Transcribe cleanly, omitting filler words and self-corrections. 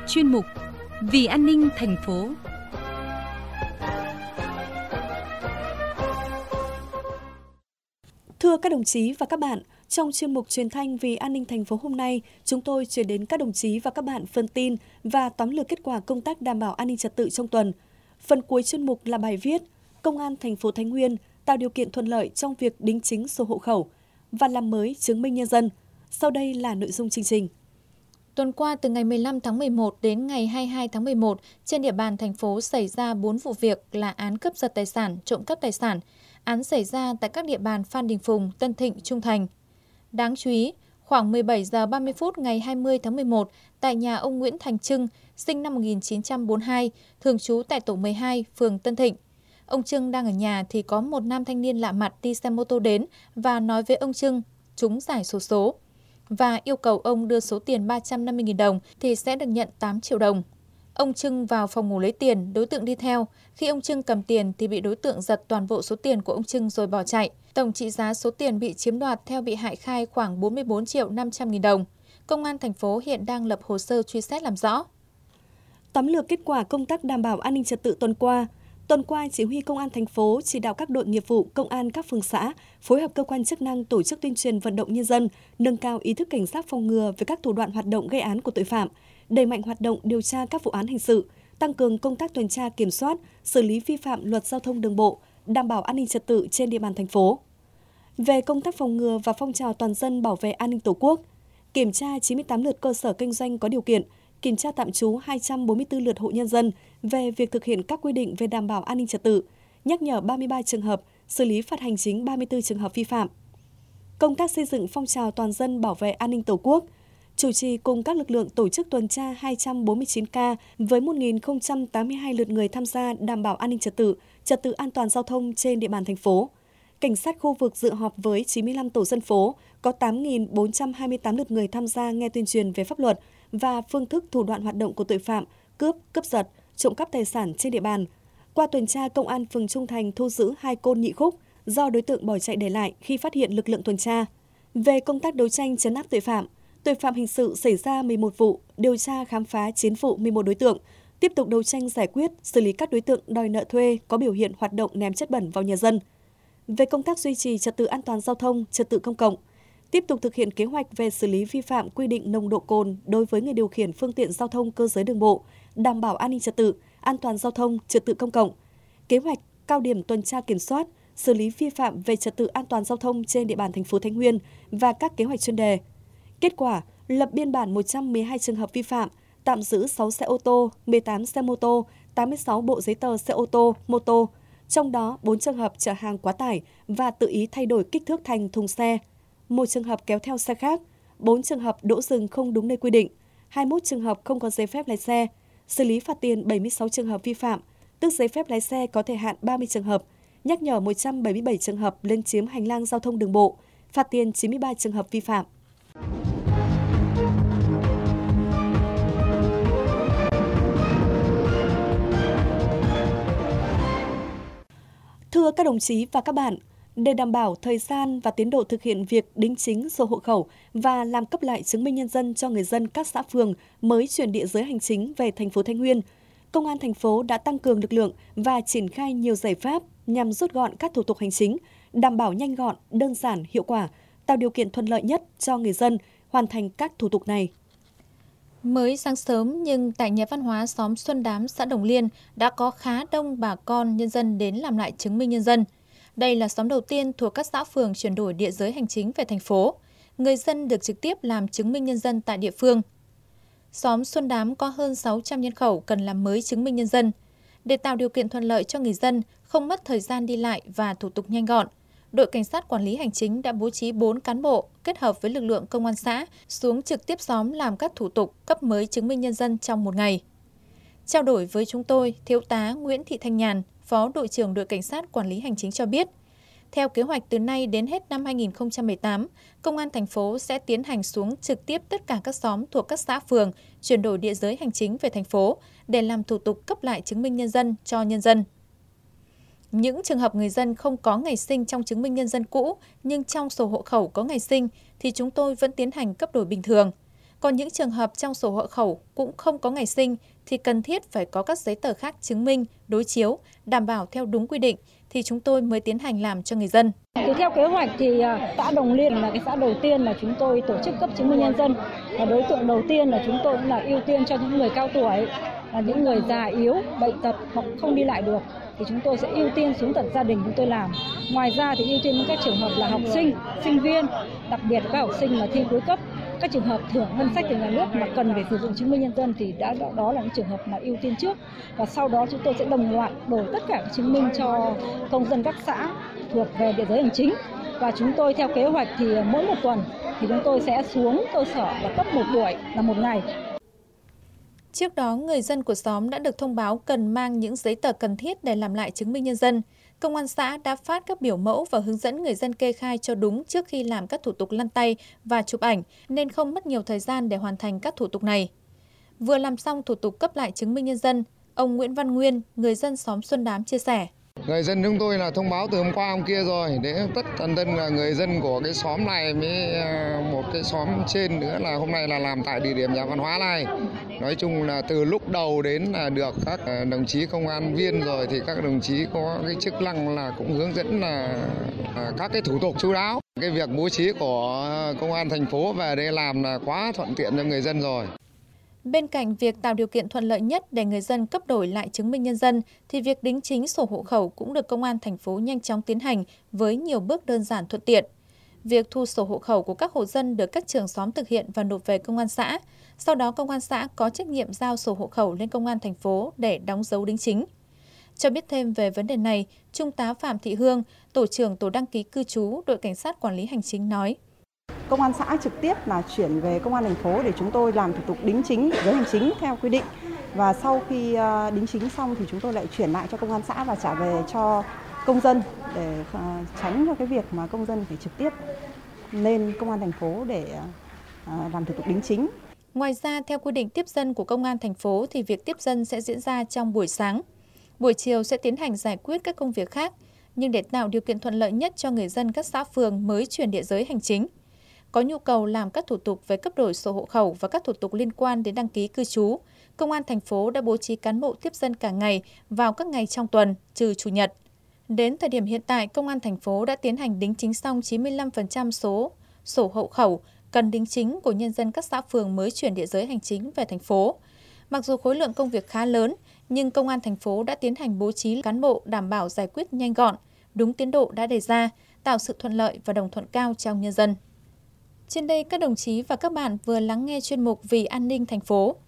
chuyên mục Vì an ninh thành phố. Thưa các đồng chí và các bạn, trong chuyên mục truyền thanh Vì an ninh thành phố hôm nay, chúng tôi chuyển đến các đồng chí và các bạn phần tin và tóm lược kết quả công tác đảm bảo an ninh trật tự trong tuần. Phần cuối chuyên mục là bài viết Công an thành phố Thái Nguyên tạo điều kiện thuận lợi trong việc đính chính sổ hộ khẩu và làm mới chứng minh nhân dân. Sau đây là nội dung chương trình. Tuần qua, từ ngày 15 tháng 11 đến ngày 22 tháng 11, trên địa bàn thành phố xảy ra 4 vụ việc là án cướp giật tài sản, trộm cắp tài sản. Án xảy ra tại các địa bàn Phan Đình Phùng, Tân Thịnh, Trung Thành. Đáng chú ý, khoảng 17 giờ 30 phút ngày 20 tháng 11, tại nhà ông Nguyễn Thành Trưng, sinh năm 1942, thường trú tại tổ 12, phường Tân Thịnh. Ông Trưng đang ở nhà thì có một nam thanh niên lạ mặt đi xe mô tô đến và nói với ông Trưng trúng giải xổ số và yêu cầu ông đưa số tiền 350.000 đồng thì sẽ được nhận 8 triệu đồng. Ông Trưng vào phòng ngủ lấy tiền, đối tượng đi theo. Khi ông Trưng cầm tiền thì bị đối tượng giật toàn bộ số tiền của ông Trưng rồi bỏ chạy. Tổng trị giá số tiền bị chiếm đoạt theo bị hại khai khoảng 44 triệu 500.000 đồng. Công an thành phố hiện đang lập hồ sơ truy xét làm rõ. Tóm lược kết quả công tác đảm bảo an ninh trật tự tuần qua. Tuần qua, Chỉ huy Công an thành phố chỉ đạo các đội nghiệp vụ, công an các phường xã phối hợp cơ quan chức năng tổ chức tuyên truyền vận động nhân dân, nâng cao ý thức cảnh giác phòng ngừa về các thủ đoạn hoạt động gây án của tội phạm, đẩy mạnh hoạt động điều tra các vụ án hình sự, tăng cường công tác tuần tra kiểm soát, xử lý vi phạm luật giao thông đường bộ, đảm bảo an ninh trật tự trên địa bàn thành phố. Về công tác phòng ngừa và phong trào toàn dân bảo vệ an ninh Tổ quốc, kiểm tra 98 lượt cơ sở kinh doanh có điều kiện, kiểm tra tạm trú 244 lượt hộ nhân dân về việc thực hiện các quy định về đảm bảo an ninh trật tự, nhắc nhở 33 trường hợp, xử lý phạt hành chính 34 trường hợp vi phạm. Công tác xây dựng phong trào toàn dân bảo vệ an ninh Tổ quốc, chủ trì cùng các lực lượng tổ chức tuần tra 249 ca với 1.082 lượt người tham gia đảm bảo an ninh trật tự an toàn giao thông trên địa bàn thành phố. Cảnh sát khu vực dự họp với 95 tổ dân phố, có 8.428 lượt người tham gia nghe tuyên truyền về pháp luật và phương thức thủ đoạn hoạt động của tội phạm, cướp giật, trộm cắp tài sản trên địa bàn. Qua tuần tra, Công an phường Trung Thành thu giữ 2 côn nhị khúc do đối tượng bỏ chạy để lại khi phát hiện lực lượng tuần tra. Về công tác đấu tranh trấn áp tội phạm hình sự xảy ra 11 vụ, điều tra khám phá 9 vụ 11 đối tượng, tiếp tục đấu tranh giải quyết, xử lý các đối tượng đòi nợ thuê có biểu hiện hoạt động ném chất bẩn vào nhà dân. Về công tác duy trì trật tự an toàn giao thông, trật tự công cộng, tiếp tục thực hiện kế hoạch về xử lý vi phạm quy định nồng độ cồn đối với người điều khiển phương tiện giao thông cơ giới đường bộ, đảm bảo an ninh trật tự, an toàn giao thông, trật tự công cộng. Kế hoạch cao điểm tuần tra kiểm soát, xử lý vi phạm về trật tự an toàn giao thông trên địa bàn thành phố Thái Nguyên và các kế hoạch chuyên đề. Kết quả, lập biên bản 112 trường hợp vi phạm, tạm giữ 6 xe ô tô, 18 xe mô tô, 86 bộ giấy tờ xe ô tô, mô tô. Trong đó, 4 trường hợp chở hàng quá tải và tự ý thay đổi kích thước thành thùng xe, 1 trường hợp kéo theo xe khác, 4 trường hợp đỗ dừng không đúng nơi quy định, 21 trường hợp không có giấy phép lái xe, xử lý phạt tiền 76 trường hợp vi phạm, tước giấy phép lái xe có thời hạn 30 trường hợp, nhắc nhở 177 trường hợp lấn chiếm hành lang giao thông đường bộ, phạt tiền 93 trường hợp vi phạm. Thưa các đồng chí và các bạn, để đảm bảo thời gian và tiến độ thực hiện việc đính chính sổ hộ khẩu và làm cấp lại chứng minh nhân dân cho người dân các xã phường mới chuyển địa giới hành chính về thành phố Thái Nguyên, Công an thành phố đã tăng cường lực lượng và triển khai nhiều giải pháp nhằm rút gọn các thủ tục hành chính, đảm bảo nhanh gọn, đơn giản, hiệu quả, tạo điều kiện thuận lợi nhất cho người dân hoàn thành các thủ tục này. Mới sáng sớm nhưng tại nhà văn hóa xóm Xuân Đám, xã Đồng Liên đã có khá đông bà con nhân dân đến làm lại chứng minh nhân dân. Đây là xóm đầu tiên thuộc các xã phường chuyển đổi địa giới hành chính về thành phố. Người dân được trực tiếp làm chứng minh nhân dân tại địa phương. Xóm Xuân Đám có hơn 600 nhân khẩu cần làm mới chứng minh nhân dân. Để tạo điều kiện thuận lợi cho người dân, không mất thời gian đi lại và thủ tục nhanh gọn, đội cảnh sát quản lý hành chính đã bố trí 4 cán bộ kết hợp với lực lượng công an xã xuống trực tiếp xóm làm các thủ tục cấp mới chứng minh nhân dân trong một ngày. Trao đổi với chúng tôi, Thiếu tá Nguyễn Thị Thanh Nhàn, Phó đội trưởng đội cảnh sát quản lý hành chính cho biết, theo kế hoạch từ nay đến hết năm 2018, Công an thành phố sẽ tiến hành xuống trực tiếp tất cả các xóm thuộc các xã phường chuyển đổi địa giới hành chính về thành phố để làm thủ tục cấp lại chứng minh nhân dân cho nhân dân. Những trường hợp người dân không có ngày sinh trong chứng minh nhân dân cũ nhưng trong sổ hộ khẩu có ngày sinh thì chúng tôi vẫn tiến hành cấp đổi bình thường. Còn những trường hợp trong sổ hộ khẩu cũng không có ngày sinh thì cần thiết phải có các giấy tờ khác chứng minh, đối chiếu, đảm bảo theo đúng quy định thì chúng tôi mới tiến hành làm cho người dân. Theo kế hoạch thì xã Đồng Liên là cái xã đầu tiên là chúng tôi tổ chức cấp chứng minh nhân dân. Và đối tượng đầu tiên là chúng tôi cũng là ưu tiên cho những người cao tuổi, là những người già yếu, bệnh tật hoặc không đi lại được. Thì chúng tôi sẽ ưu tiên xuống tận gia đình chúng tôi làm. Ngoài ra thì ưu tiên những các trường hợp là học sinh, sinh viên, đặc biệt các học sinh mà thi cuối cấp, các trường hợp thưởng ngân sách từ nhà nước mà cần phải sử dụng chứng minh nhân dân thì đó là những trường hợp mà ưu tiên trước. Và sau đó chúng tôi sẽ đồng loạt đổi tất cả các chứng minh cho công dân các xã thuộc về địa giới hành chính. Và chúng tôi theo kế hoạch thì mỗi một tuần thì chúng tôi sẽ xuống cơ sở và cấp một buổi là một ngày. Trước đó, người dân của xóm đã được thông báo cần mang những giấy tờ cần thiết để làm lại chứng minh nhân dân. Công an xã đã phát các biểu mẫu và hướng dẫn người dân kê khai cho đúng trước khi làm các thủ tục lăn tay và chụp ảnh, nên không mất nhiều thời gian để hoàn thành các thủ tục này. Vừa làm xong thủ tục cấp lại chứng minh nhân dân, ông Nguyễn Văn Nguyên, người dân xóm Xuân Đám chia sẻ. Người dân chúng tôi là thông báo từ hôm qua hôm kia rồi, để tất tần tật là người dân của cái xóm này với một cái xóm trên nữa là hôm nay là làm tại địa điểm nhà văn hóa này. Nói chung là từ lúc đầu đến là được các đồng chí công an viên rồi thì các đồng chí có cái chức năng là cũng hướng dẫn là các cái thủ tục chu đáo. Cái việc bố trí của công an thành phố về đây làm là quá thuận tiện cho người dân rồi. Bên cạnh việc tạo điều kiện thuận lợi nhất để người dân cấp đổi lại chứng minh nhân dân, thì việc đính chính sổ hộ khẩu cũng được Công an thành phố nhanh chóng tiến hành với nhiều bước đơn giản thuận tiện. Việc thu sổ hộ khẩu của các hộ dân được các trưởng xóm thực hiện và nộp về Công an xã. Sau đó Công an xã có trách nhiệm giao sổ hộ khẩu lên Công an thành phố để đóng dấu đính chính. Cho biết thêm về vấn đề này, Trung tá Phạm Thị Hương, Tổ trưởng Tổ đăng ký cư trú, Đội Cảnh sát Quản lý Hành chính nói. Công an xã trực tiếp là chuyển về Công an thành phố để chúng tôi làm thủ tục đính chính địa giới hành chính theo quy định. Và sau khi đính chính xong thì chúng tôi lại chuyển lại cho Công an xã và trả về cho công dân để tránh cho cái việc mà công dân phải trực tiếp lên Công an thành phố để làm thủ tục đính chính. Ngoài ra, theo quy định tiếp dân của Công an thành phố thì việc tiếp dân sẽ diễn ra trong buổi sáng. Buổi chiều sẽ tiến hành giải quyết các công việc khác, nhưng để tạo điều kiện thuận lợi nhất cho người dân các xã phường mới chuyển địa giới hành chính. Có nhu cầu làm các thủ tục về cấp đổi sổ hộ khẩu và các thủ tục liên quan đến đăng ký cư trú, Công an thành phố đã bố trí cán bộ tiếp dân cả ngày vào các ngày trong tuần, trừ Chủ nhật. Đến thời điểm hiện tại, Công an thành phố đã tiến hành đính chính xong 95% số sổ hộ khẩu cần đính chính của nhân dân các xã phường mới chuyển địa giới hành chính về thành phố. Mặc dù khối lượng công việc khá lớn, nhưng Công an thành phố đã tiến hành bố trí cán bộ đảm bảo giải quyết nhanh gọn, đúng tiến độ đã đề ra, tạo sự thuận lợi và đồng thuận cao trong nhân dân. Trên đây, các đồng chí và các bạn vừa lắng nghe chuyên mục Vì an ninh thành phố.